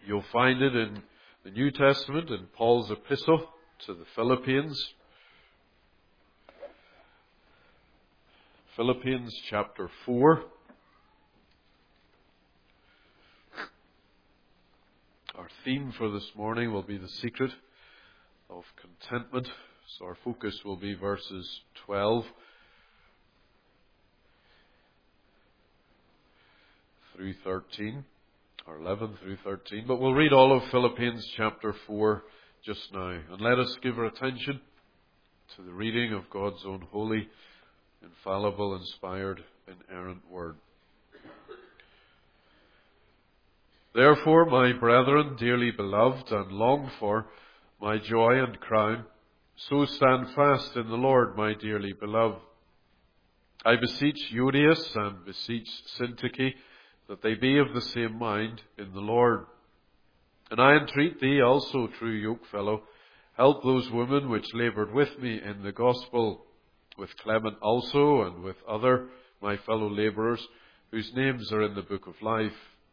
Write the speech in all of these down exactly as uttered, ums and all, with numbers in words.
You'll find it in the New Testament, in Paul's epistle to the Philippians. Philippians chapter four. Our theme for this morning will be the secret of contentment. So our focus will be verses twelve through thirteen, or eleven through thirteen. But we'll read all of Philippians chapter four just now. And let us give our attention to the reading of God's own holy, infallible, inspired, inerrant word. Therefore, my brethren, dearly beloved and longed for, my joy and crown, so stand fast in the Lord, my dearly beloved. I beseech Euodias and beseech Syntyche that they be of the same mind in the Lord. And I entreat thee also, true yokefellow, help those women which laboured with me in the gospel, with Clement also, and with other my fellow labourers, whose names are in the book of life.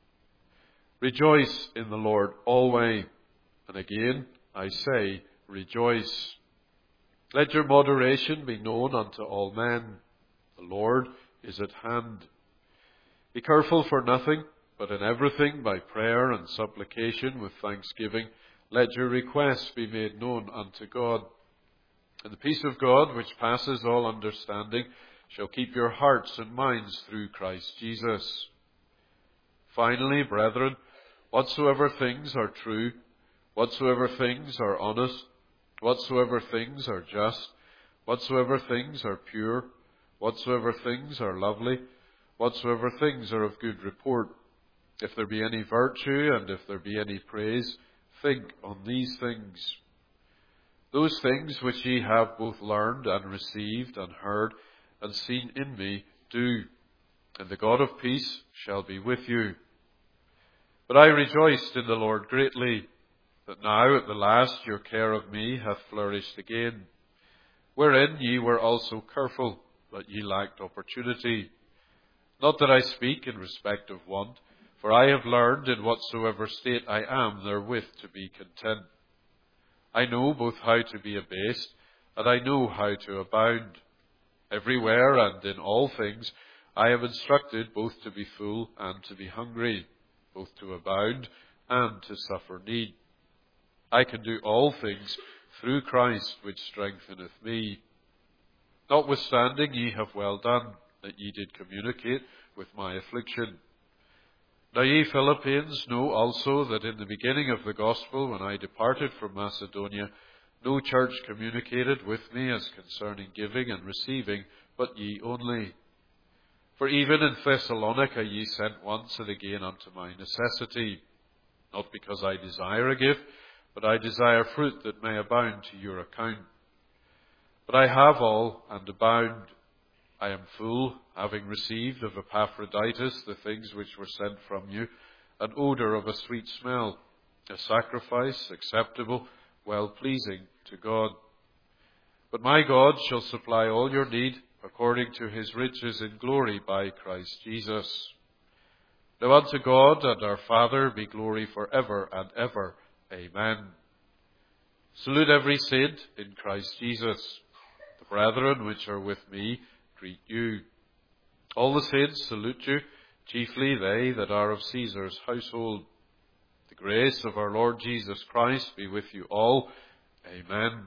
Rejoice in the Lord always, and again I say, rejoice. Let your moderation be known unto all men. The Lord is at hand. Be careful for nothing, but in everything by prayer and supplication with thanksgiving, let your requests be made known unto God. And the peace of God, which passes all understanding, shall keep your hearts and minds through Christ Jesus. Finally, brethren, whatsoever things are true, whatsoever things are honest, whatsoever things are just, whatsoever things are pure, whatsoever things are lovely, whatsoever things are of good report, if there be any virtue and if there be any praise, think on these things. Those things which ye have both learned and received and heard and seen in me, do, and the God of peace shall be with you. But I rejoiced in the Lord greatly, that now at the last your care of me hath flourished again, wherein ye were also careful, but ye lacked opportunity. Not that I speak in respect of want, for I have learned in whatsoever state I am therewith to be content. I know both how to be abased, and I know how to abound. Everywhere and in all things I am instructed both to be full and to be hungry, both to abound and to suffer need. I can do all things through Christ which strengtheneth me. Notwithstanding, ye have well done, that ye did communicate with my affliction. Now ye Philippians know also that in the beginning of the gospel, when I departed from Macedonia, no church communicated with me as concerning giving and receiving, but ye only. For even in Thessalonica ye sent once and again unto my necessity, not because I desire a gift, but I desire fruit that may abound to your account. But I have all and abound. I am full, having received of Epaphroditus the things which were sent from you, an odour of a sweet smell, a sacrifice acceptable, well-pleasing to God. But my God shall supply all your need according to his riches in glory by Christ Jesus. Now unto God and our Father be glory for ever and ever. Amen. Salute every saint in Christ Jesus. The brethren which are with me greet you. All the saints salute you, chiefly they that are of Caesar's household. The grace of our Lord Jesus Christ be with you all. Amen.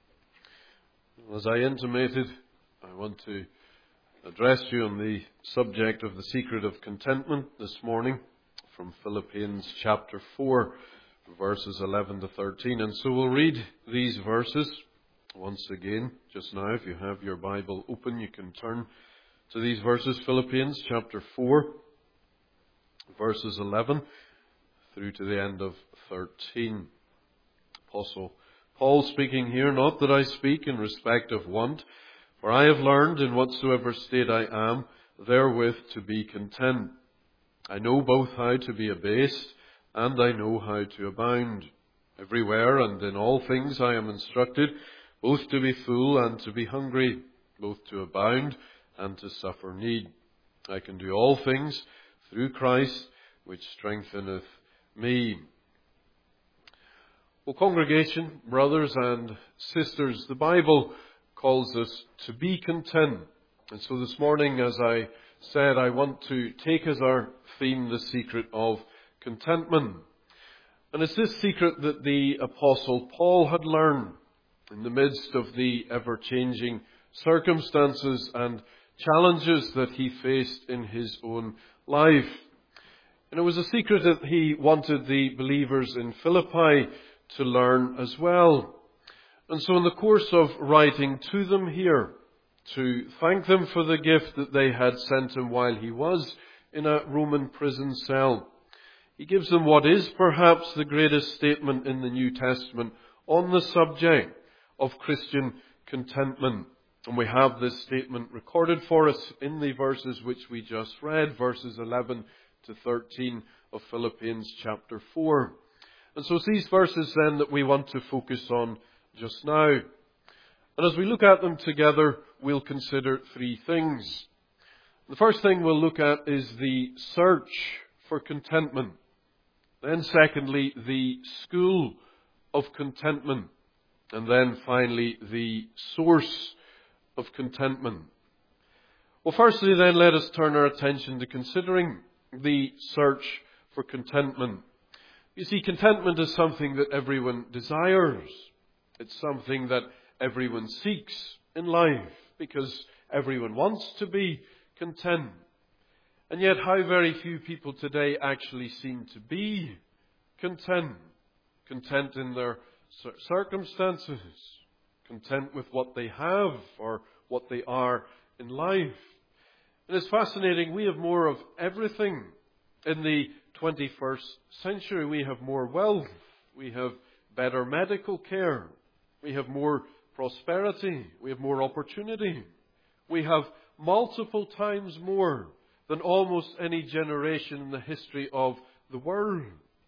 As I intimated, I want to address you on the subject of the secret of contentment this morning from Philippians chapter four, verses eleven to thirteen. And so we'll read these verses once again just now. If you have your Bible open, you can turn to these verses. Philippians chapter four, verses eleven through to the end of thirteen. Apostle Paul speaking here, not that I speak in respect of want, for I have learned in whatsoever state I am therewith to be content. I know both how to be abased, and I know how to abound. Everywhere and in all things I am instructed, both to be full and to be hungry, both to abound and to suffer need. I can do all things through Christ, which strengtheneth me. Well, congregation, brothers and sisters, the Bible calls us to be content. And so this morning, as I said, I want to take as our theme the secret of contentment. And it's this secret that the Apostle Paul had learned in the midst of the ever-changing circumstances and challenges that he faced in his own life. And it was a secret that he wanted the believers in Philippi to learn as well. And so in the course of writing to them here, to thank them for the gift that they had sent him while he was in a Roman prison cell, he gives them what is perhaps the greatest statement in the New Testament on the subject of Christian contentment. And we have this statement recorded for us in the verses which we just read, verses eleven to thirteen of Philippians chapter four. And so it's these verses then that we want to focus on just now. And as we look at them together, we'll consider three things. The first thing we'll look at is the search for contentment. Then secondly, the school of contentment. And then finally, the source of contentment. Well, firstly then, let us turn our attention to considering the search for contentment. You see, contentment is something that everyone desires. It's something that everyone seeks in life because everyone wants to be content. And yet how very few people today actually seem to be content. Content in their circumstances. Content with what they have or what they are in life. And it's fascinating, we have more of everything in the twenty-first century. We have more wealth. We have better medical care. We have more prosperity. We have more opportunity. We have multiple times more than almost any generation in the history of the world.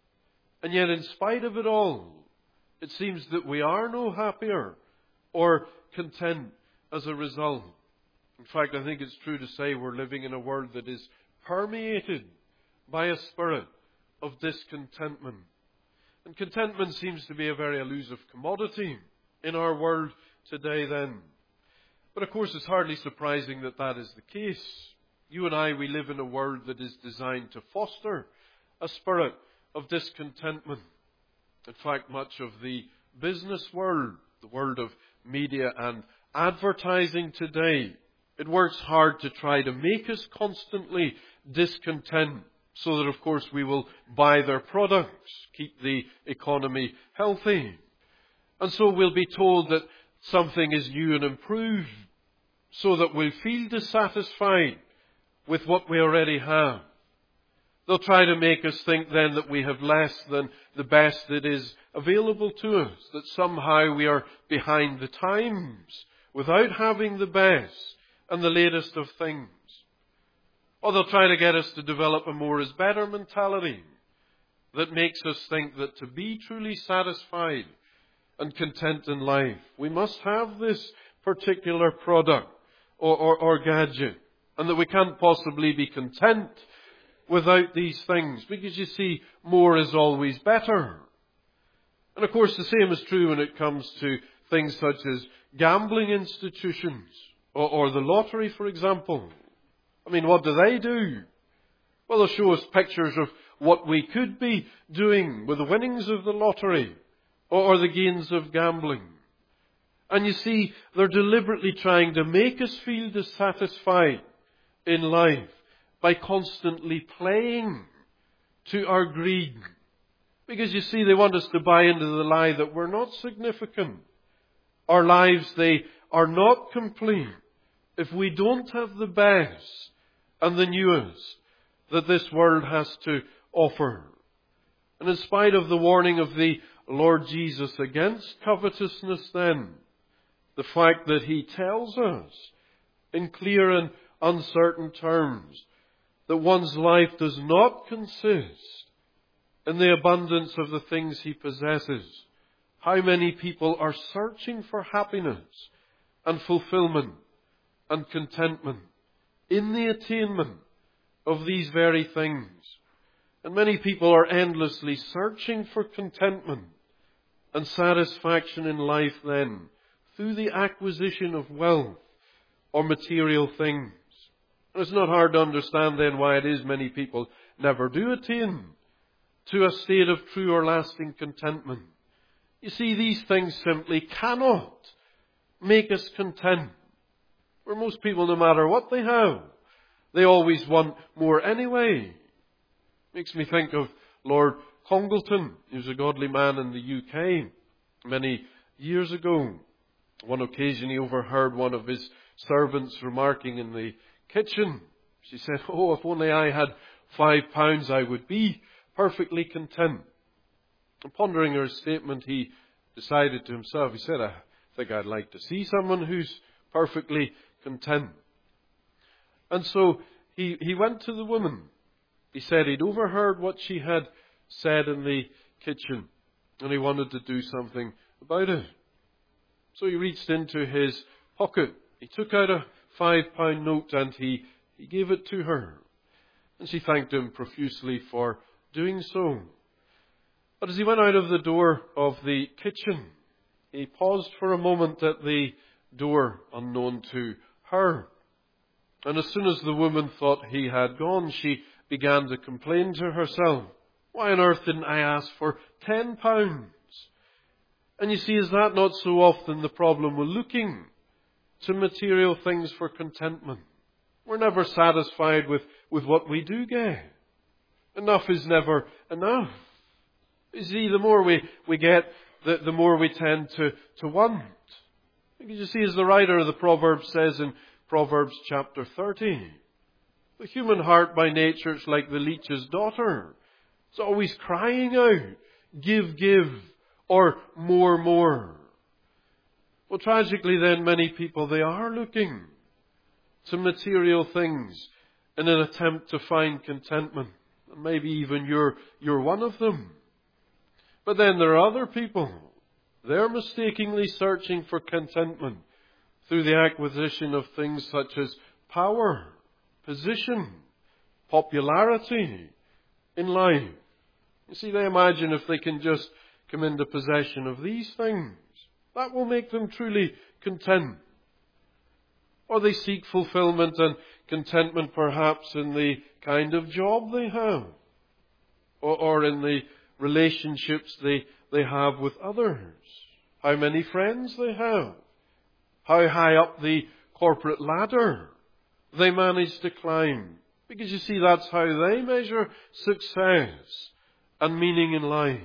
And yet in spite of it all, it seems that we are no happier or content as a result. In fact, I think it's true to say we're living in a world that is permeated by a spirit of discontentment. And contentment seems to be a very elusive commodity in our world today then. But of course, it's hardly surprising that that is the case. You and I, we live in a world that is designed to foster a spirit of discontentment. In fact, much of the business world, the world of media and advertising today, it works hard to try to make us constantly discontent so that, of course, we will buy their products, keep the economy healthy. And so we'll be told that something is new and improved so that we'll feel dissatisfied with what we already have. They'll try to make us think then that we have less than the best that is available to us, that somehow we are behind the times without having the best and the latest of things. Or they'll try to get us to develop a more is better mentality that makes us think that to be truly satisfied and content in life, we must have this particular product or, or, or gadget, and that we can't possibly be content without these things, because you see, more is always better. And of course, the same is true when it comes to things such as gambling institutions or, or the lottery, for example. I mean, what do they do? Well, they'll show us pictures of what we could be doing with the winnings of the lottery or, or the gains of gambling. And you see, they're deliberately trying to make us feel dissatisfied in life by constantly playing to our greed. Because you see, they want us to buy into the lie that we're not significant. Our lives, they are not complete if we don't have the best and the newest that this world has to offer. And in spite of the warning of the Lord Jesus against covetousness then, the fact that He tells us in clear and uncertain terms that one's life does not consist in the abundance of the things he possesses. How many people are searching for happiness and fulfillment and contentment in the attainment of these very things. And many people are endlessly searching for contentment and satisfaction in life then through the acquisition of wealth or material things. And it's not hard to understand then why it is many people never do attain to a state of true or lasting contentment. You see, these things simply cannot make us content. For most people, no matter what they have, they always want more anyway. Makes me think of Lord Congleton. He was a godly man in the U K many years ago. One occasion he overheard one of his servants remarking in the kitchen. She said, "Oh, if only I had five pounds, I would be perfectly content." And pondering her statement, he decided to himself, he said, "I think I'd like to see someone who's perfectly content." And so he, he went to the woman. He said he'd overheard what she had said in the kitchen, and he wanted to do something about it. So he reached into his pocket. He took out a five pound note and he, he gave it to her. And she thanked him profusely for doing so. But as he went out of the door of the kitchen, he paused for a moment at the door unknown to her. And as soon as the woman thought he had gone, she began to complain to herself, "Why on earth didn't I ask for ten pounds? And you see, is that not so often the problem with looking to material things for contentment? We're never satisfied with, with what we do get. Enough is never enough. You see, the more we, we get, the, the more we tend to, to want. Because you see, as the writer of the Proverbs says in Proverbs chapter thirty, the human heart by nature is like the leech's daughter. It's always crying out, "Give, give," or "more, more." Well, tragically then, many people, they are looking to material things in an attempt to find contentment. And maybe even you're, you're one of them. But then there are other people. They're mistakenly searching for contentment through the acquisition of things such as power, position, popularity in life. You see, they imagine if they can just come into possession of these things, that will make them truly content. Or they seek fulfillment and contentment perhaps in the kind of job they have, or, or in the relationships they, they have with others, how many friends they have, how high up the corporate ladder they manage to climb. Because you see, that's how they measure success and meaning in life.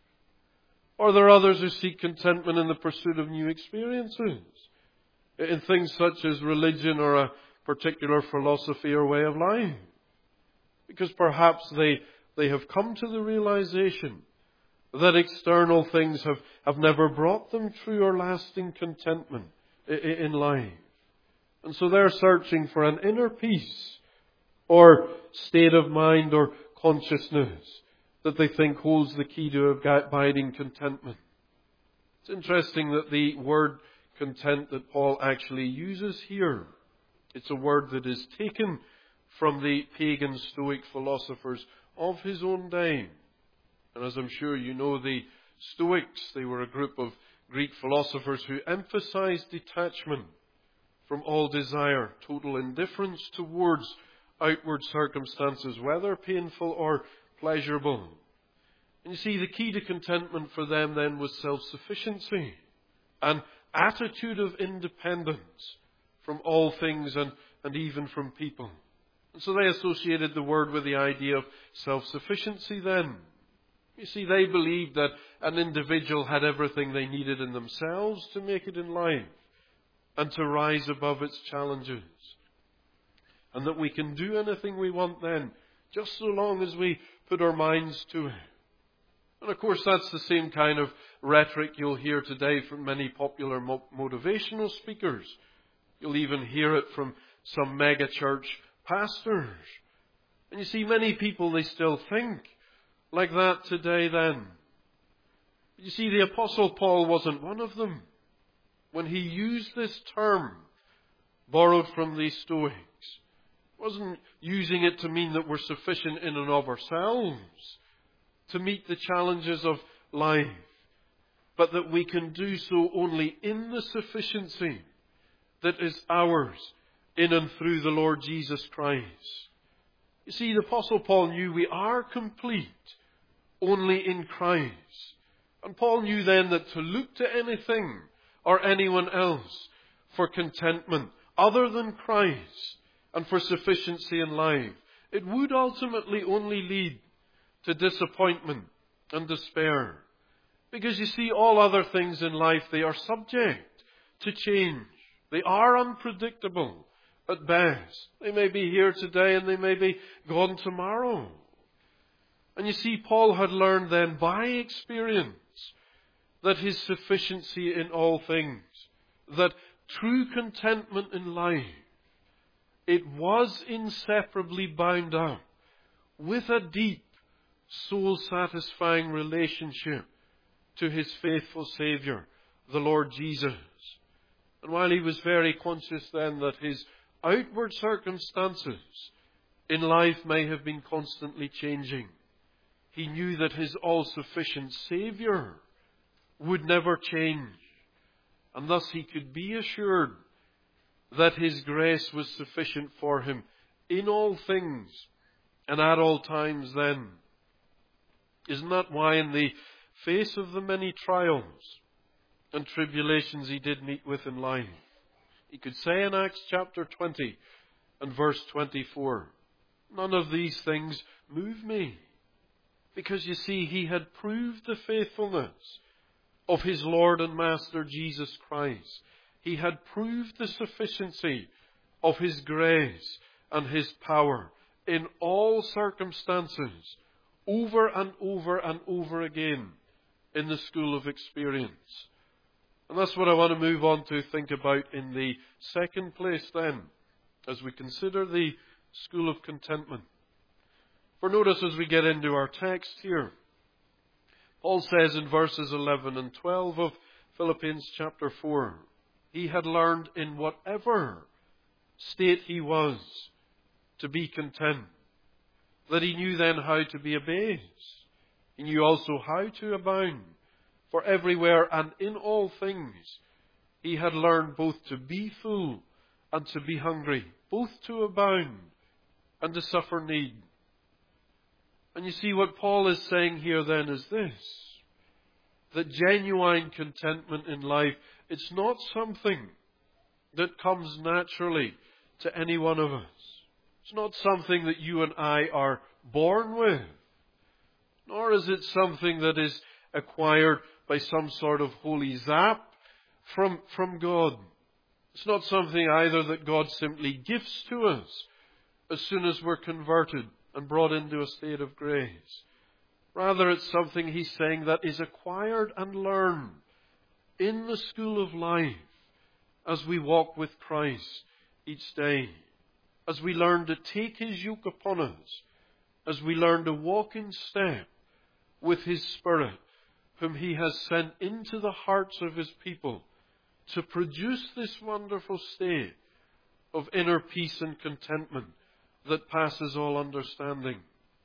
Or there are others who seek contentment in the pursuit of new experiences, in things such as religion or a particular philosophy or way of life. Because perhaps they, they have come to the realization that external things have, have never brought them true or lasting contentment in life. And so they're searching for an inner peace or state of mind or consciousness that they think holds the key to abiding contentment. It's interesting that the word content that Paul actually uses here, it's a word that is taken from the pagan Stoic philosophers of his own day. And as I'm sure you know, the Stoics, they were a group of Greek philosophers who emphasized detachment from all desire, total indifference towards outward circumstances, whether painful or pleasurable. And you see, the key to contentment for them then was self-sufficiency, an attitude of independence from all things and, and even from people. And so they associated the word with the idea of self-sufficiency then. You see, they believed that an individual had everything they needed in themselves to make it in life and to rise above its challenges. And that we can do anything we want then, just so long as we put our minds to it. And of course, that's the same kind of rhetoric you'll hear today from many popular mo- motivational speakers. You'll even hear it from some mega church pastors. And you see, many people, they still think like that today then. You see, the Apostle Paul wasn't one of them. When he used this term, borrowed from the Stoics, wasn't using it to mean that we're sufficient in and of ourselves to meet the challenges of life. but that we can do so only in the sufficiency that is ours in and through the Lord Jesus Christ. You see, the Apostle Paul knew we are complete only in Christ. And Paul knew then that to look to anything or anyone else for contentment other than Christ and for sufficiency in life, it would ultimately only lead to disappointment and despair. Because you see, all other things in life, they are subject to change. They are unpredictable at best. They may be here today and they may be gone tomorrow. And you see, Paul had learned then by experience that his sufficiency in all things, that true contentment in life, it was inseparably bound up with a deep, soul-satisfying relationship to his faithful Saviour, the Lord Jesus. And while he was very conscious then that his outward circumstances in life may have been constantly changing, he knew that his all-sufficient Saviour would never change. And thus he could be assured that his grace was sufficient for him in all things and at all times then. Isn't that why in the face of the many trials and tribulations he did meet with in life, he could say in Acts chapter twenty and verse twenty-four, none of these things move me. Because you see, he had proved the faithfulness of his Lord and Master Jesus Christ. He had proved the sufficiency of his grace and his power in all circumstances, over and over and over again in the school of experience. And that's what I want to move on to think about in the second place then, as we consider the school of contentment. For notice as we get into our text here, Paul says in verses eleven and twelve of Philippians chapter four, he had learned in whatever state he was to be content. That he knew then how to be abased. He knew also how to abound. For everywhere and in all things he had learned both to be full and to be hungry, both to abound and to suffer need. And you see, what Paul is saying here then is this, that genuine contentment in life, it's not something that comes naturally to any one of us. It's not something that you and I are born with, nor is it something that is acquired by some sort of holy zap from, from God. It's not something either that God simply gifts to us as soon as we're converted and brought into a state of grace. Rather, it's something he's saying that is acquired and learned in the school of life as we walk with Christ each day. As we learn to take his yoke upon us, as we learn to walk in step with his Spirit, whom he has sent into the hearts of his people to produce this wonderful state of inner peace and contentment that passes all understanding.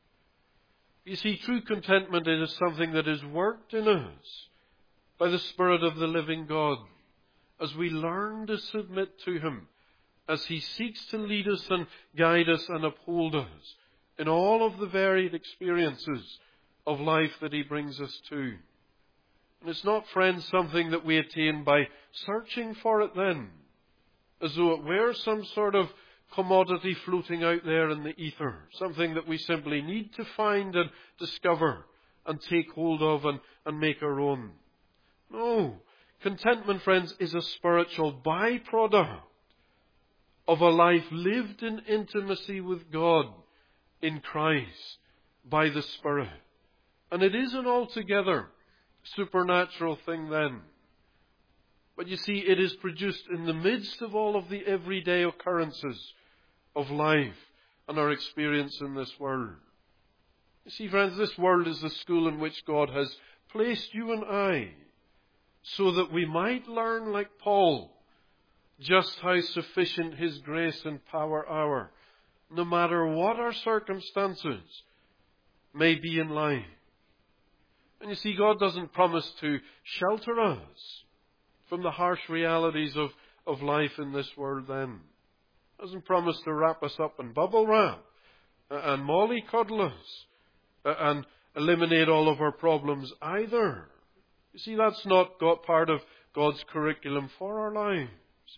You see, true contentment is something that is worked in us by the Spirit of the living God as we learn to submit to him, as he seeks to lead us and guide us and uphold us in all of the varied experiences of life that he brings us to. And it's not, friends, something that we attain by searching for it then, as though it were some sort of commodity floating out there in the ether, something that we simply need to find and discover and take hold of and, and make our own. No, contentment, friends, is a spiritual byproduct of a life lived in intimacy with God in Christ by the Spirit. And it is an altogether supernatural thing then. But you see, it is produced in the midst of all of the everyday occurrences of life and our experience in this world. You see, friends, this world is the school in which God has placed you and I so that we might learn, like Paul, just how sufficient his grace and power are, no matter what our circumstances may be in life. And you see, God doesn't promise to shelter us from the harsh realities of, of life in this world then. He doesn't promise to wrap us up in bubble wrap and mollycoddle us and eliminate all of our problems either. You see, that's not got part of God's curriculum for our lives.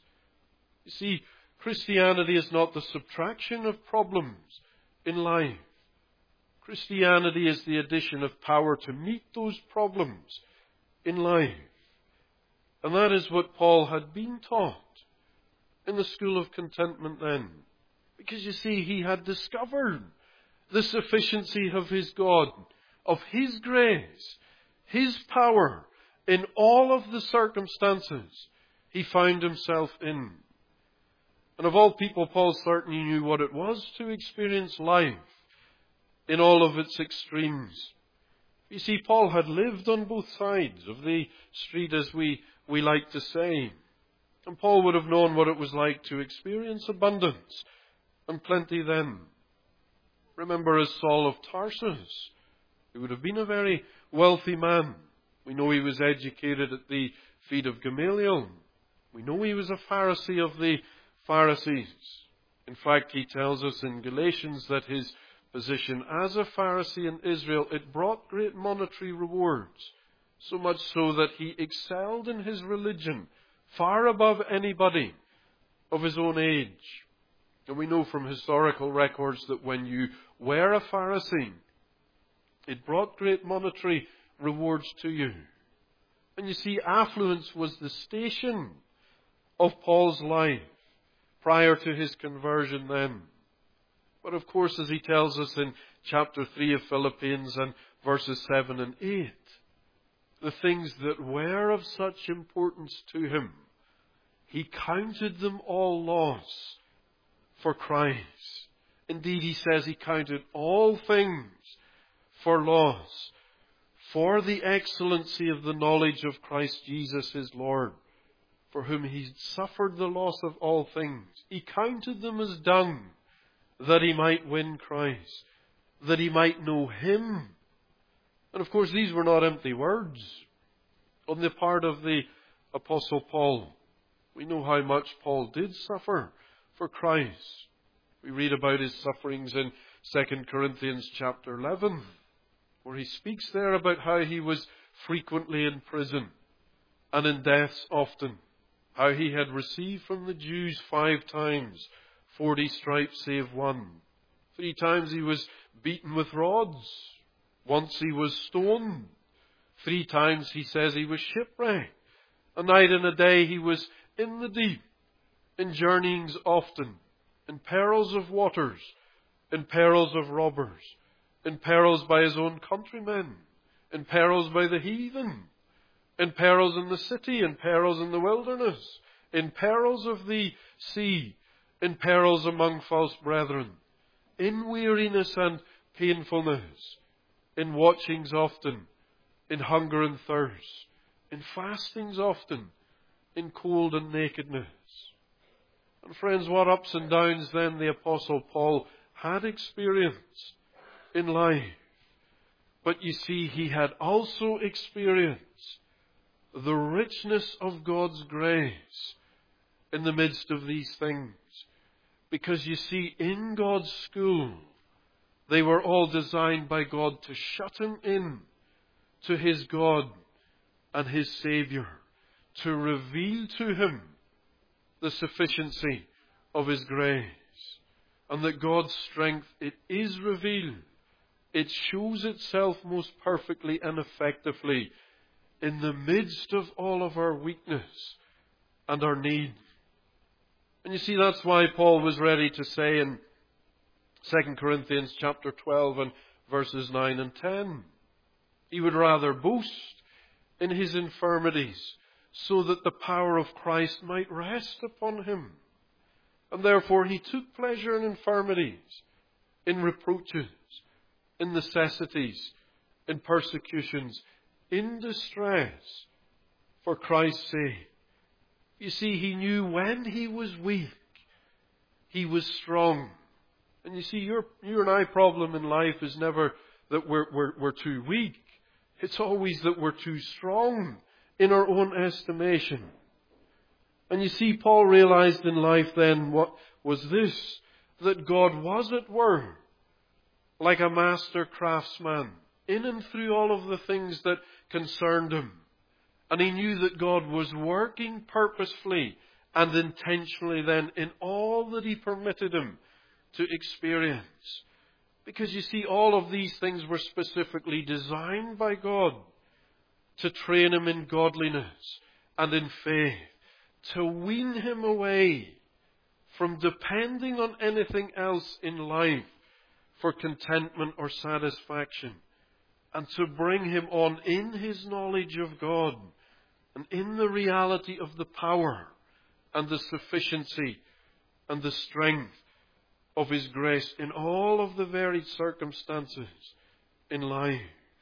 You see, Christianity is not the subtraction of problems in life. Christianity is the addition of power to meet those problems in life. And that is what Paul had been taught in the school of contentment then. Because you see, he had discovered the sufficiency of his God, of his grace, his power in all of the circumstances he found himself in. And of all people, Paul certainly knew what it was to experience life in all of its extremes. You see, Paul had lived on both sides of the street, as we, we like to say. And Paul would have known what it was like to experience abundance and plenty then. Remember, as Saul of Tarsus, he would have been a very wealthy man. We know he was educated at the feet of Gamaliel. We know he was a Pharisee of the Pharisees. In fact, he tells us in Galatians that his position as a Pharisee in Israel, it brought great monetary rewards, so much so that he excelled in his religion far above anybody of his own age. And we know from historical records that when you were a Pharisee, it brought great monetary rewards to you. And you see, affluence was the station of Paul's life prior to his conversion then. But of course, as he tells us in chapter three of Philippians and verses seven and eight, the things that were of such importance to him, he counted them all loss for Christ. Indeed, he says he counted all things for loss, for the excellency of the knowledge of Christ Jesus his Lord, for whom he suffered the loss of all things. He counted them as dung, that he might win Christ, that he might know him. And of course, these were not empty words on the part of the Apostle Paul. We know how much Paul did suffer for Christ. We read about his sufferings in Second Corinthians chapter eleven, where he speaks there about how he was frequently in prison and in deaths often, how he had received from the Jews five times forty stripes save one. Three times he was beaten with rods. Once he was stoned. Three times he says he was shipwrecked. A night and a day he was in the deep, in journeyings often, in perils of waters, in perils of robbers, in perils by his own countrymen, in perils by the heathen, in perils in the city, in perils in the wilderness, in perils of the sea, in perils among false brethren, in weariness and painfulness, in watchings often, in hunger and thirst, in fastings often, in cold and nakedness. And friends, what ups and downs then the Apostle Paul had experienced in life. But you see, he had also experienced the richness of God's grace in the midst of these things. Because you see, in God's school, they were all designed by God to shut him in to his God and his Savior, to reveal to him the sufficiency of his grace. And that God's strength, it is revealed. It shows itself most perfectly and effectively in the midst of all of our weakness and our need. And you see, that's why Paul was ready to say in Second Corinthians chapter twelve and verses nine and ten, he would rather boast in his infirmities, so that the power of Christ might rest upon him. And therefore he took pleasure in infirmities, in reproaches, in necessities, in persecutions, in distress, for Christ's sake. You see, he knew when he was weak, he was strong. And you see, your, your and I problem in life is never that we're, we're, we're too weak. It's always that we're too strong in our own estimation. And you see, Paul realized in life then what was this, that God was at work like a master craftsman in and through all of the things that concerned him. And he knew that God was working purposefully and intentionally then in all that he permitted him to experience. Because you see, all of these things were specifically designed by God to train him in godliness and in faith, to wean him away from depending on anything else in life for contentment or satisfaction, and to bring him on in his knowledge of God and in the reality of the power and the sufficiency and the strength of his grace in all of the varied circumstances in life.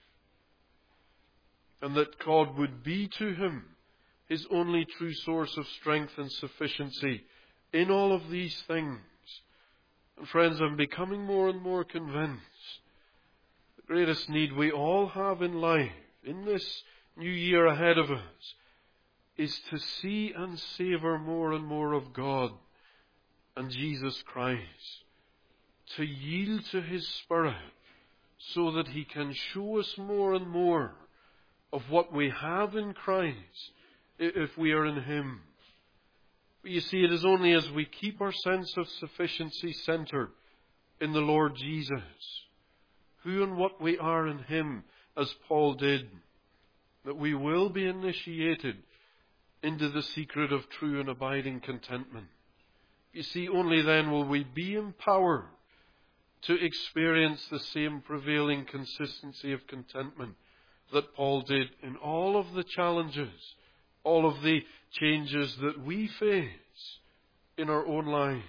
And that God would be to him his only true source of strength and sufficiency in all of these things. And friends, I'm becoming more and more convinced the greatest need we all have in life, in this new year ahead of us, is to see and savour more and more of God and Jesus Christ, to yield to his Spirit so that he can show us more and more of what we have in Christ if we are in him. But you see, it is only as we keep our sense of sufficiency centred in the Lord Jesus, who and what we are in him, as Paul did, that we will be initiated into the secret of true and abiding contentment. You see, only then will we be empowered to experience the same prevailing consistency of contentment that Paul did in all of the challenges, all of the changes that we face in our own lives.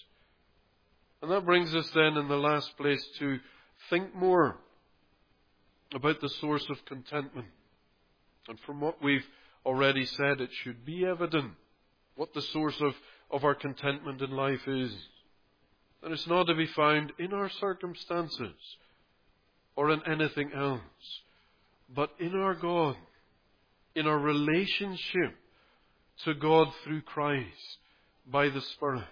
And that brings us then in the last place to think more about the source of contentment. And from what we've already said, it should be evident what the source of, of our contentment in life is. And it's not to be found in our circumstances or in anything else, but in our God, in our relationship to God through Christ by the Spirit.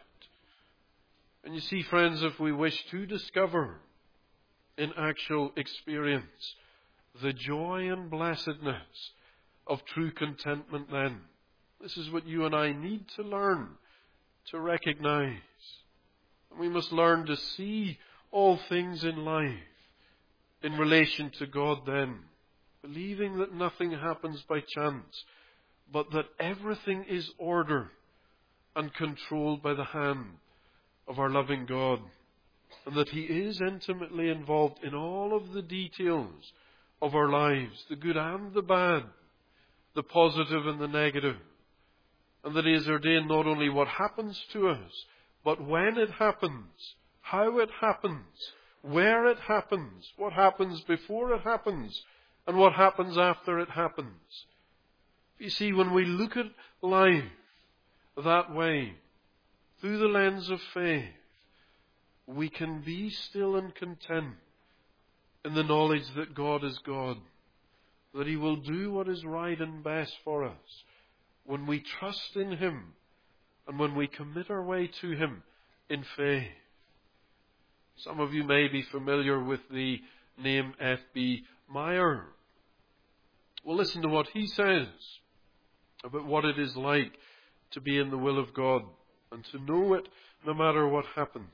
And you see, friends, if we wish to discover in actual experience the joy and blessedness of true contentment, then this is what you and I need to learn to recognize. We must learn to see all things in life in relation to God then, believing that nothing happens by chance, but that everything is ordered and controlled by the hand of our loving God, and that he is intimately involved in all of the details of our lives, the good and the bad, the positive and the negative, and that he has ordained not only what happens to us, but when it happens, how it happens, where it happens, what happens before it happens, and what happens after it happens. You see, when we look at life that way, through the lens of faith, we can be still and content in the knowledge that God is God, that he will do what is right and best for us when we trust in him and when we commit our way to him in faith. Some of you may be familiar with the name F B Meyer. Well, listen to what he says about what it is like to be in the will of God and to know it no matter what happens.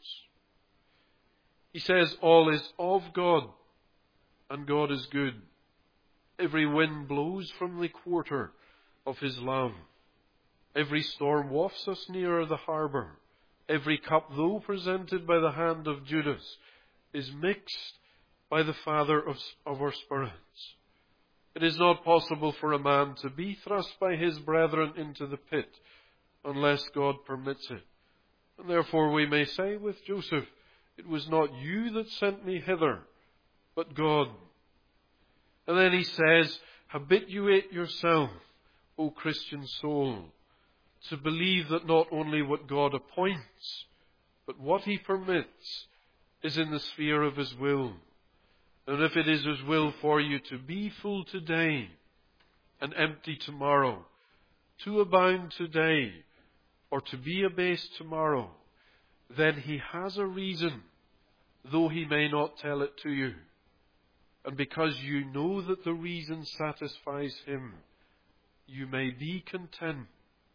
He says, all is of God, and God is good. Every wind blows from the quarter of his love. Every storm wafts us nearer the harbour. Every cup, though presented by the hand of Judas, is mixed by the Father of, of our spirits. It is not possible for a man to be thrust by his brethren into the pit unless God permits it. And therefore we may say with Joseph, it was not you that sent me hither, but God. And then he says, habituate yourself, O Christian soul, to believe that not only what God appoints, but what he permits is in the sphere of his will. And if it is His will for you to be full today and empty tomorrow, to abound today or to be abased tomorrow, then He has a reason, though He may not tell it to you. And because you know that the reason satisfies Him, you may be content.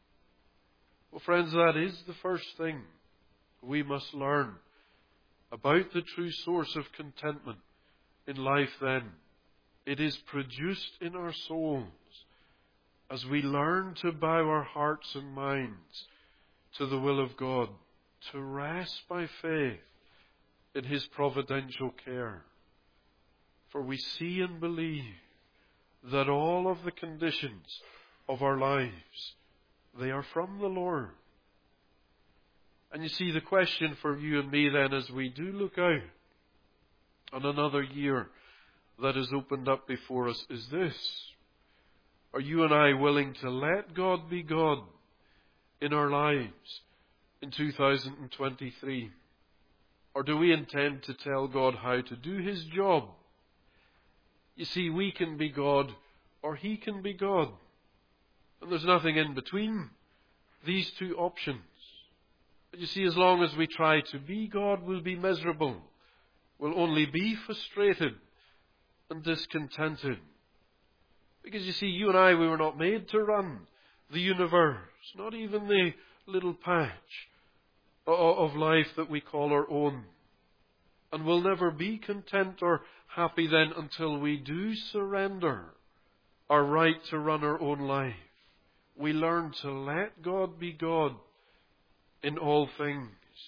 Well, friends, that is the first thing we must learn about the true source of contentment in life then. It is produced in our souls as we learn to bow our hearts and minds to the will of God, to rest by faith in His providential care. For we see and believe that all of the conditions of our lives, they are from the Lord. And you see, the question for you and me then, as we do look out on another year that is opened up before us, is this: are you and I willing to let God be God in our lives in two thousand twenty-three? Or do we intend to tell God how to do His job? You see, we can be God or He can be God. And there's nothing in between these two options. But you see, as long as we try to be God, we'll be miserable. We'll only be frustrated and discontented. Because you see, you and I, we were not made to run the universe, not even the little patch of life that we call our own. And we'll never be content or happy then until we do surrender our right to run our own life. We learn to let God be God in all things.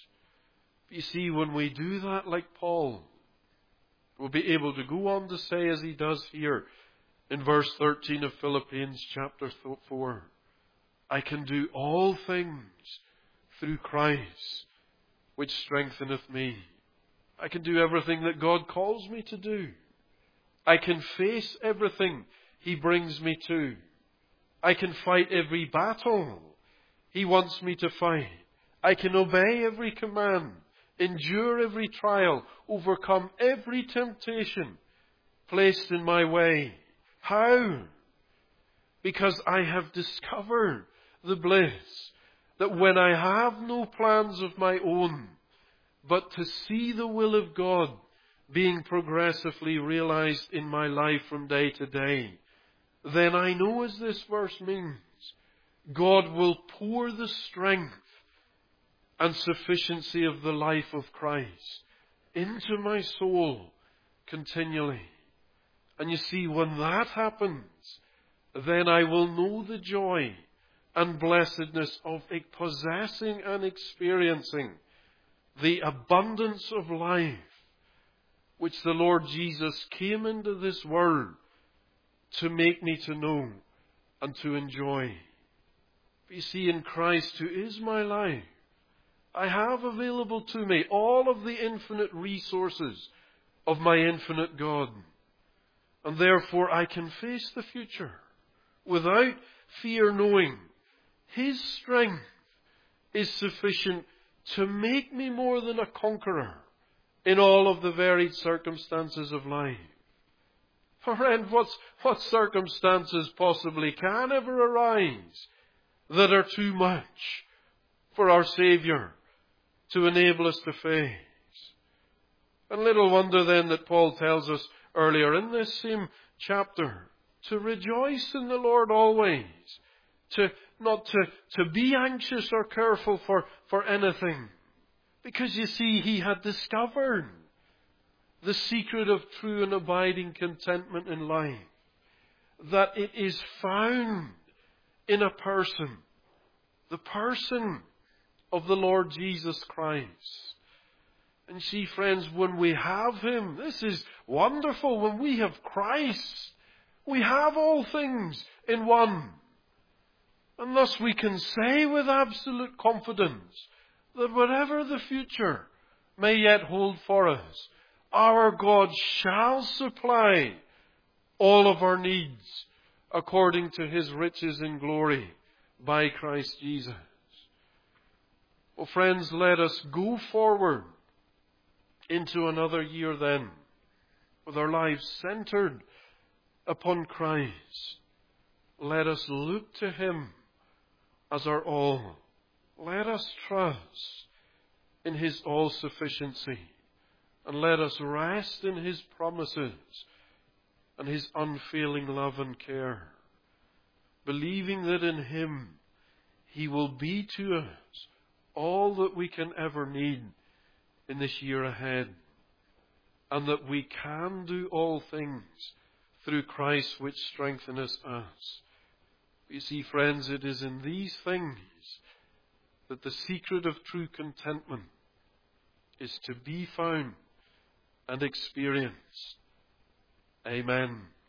You see, when we do that like Paul, we'll be able to go on to say, as he does here in verse thirteen of Philippians chapter four, I can do all things through Christ, which strengtheneth me. I can do everything that God calls me to do. I can face everything He brings me to. I can fight every battle He wants me to fight. I can obey every command, endure every trial, overcome every temptation placed in my way. How? Because I have discovered the bliss that when I have no plans of my own, but to see the will of God being progressively realized in my life from day to day, then I know, as this verse means, God will pour the strength and sufficiency of the life of Christ into my soul continually. And you see, when that happens, then I will know the joy and blessedness of possessing and experiencing the abundance of life which the Lord Jesus came into this world to make me to know and to enjoy. You see, in Christ, who is my life, I have available to me all of the infinite resources of my infinite God. And therefore I can face the future without fear, knowing His strength is sufficient to make me more than a conqueror in all of the varied circumstances of life. Friend, what's, what circumstances possibly can ever arise that are too much for our Saviour to enable us to face? And little wonder then that Paul tells us earlier in this same chapter to rejoice in the Lord always, to not to, to be anxious or careful for, for anything. Because you see, he had discovered the secret of true and abiding contentment in life, that it is found in a person, the person of the Lord Jesus Christ. And see, friends, when we have Him, this is wonderful. When we have Christ, we have all things in one. And thus we can say with absolute confidence that whatever the future may yet hold for us, our God shall supply all of our needs according to His riches in glory by Christ Jesus. Well, friends, let us go forward into another year then, with our lives centered upon Christ, let us look to Him as our all. Let us trust in His all-sufficiency, and let us rest in His promises and His unfailing love and care, believing that in Him He will be to us all that we can ever need in this year ahead, and that we can do all things through Christ which strengtheneth us. You see, friends, it is in these things that the secret of true contentment is to be found and experienced. Amen.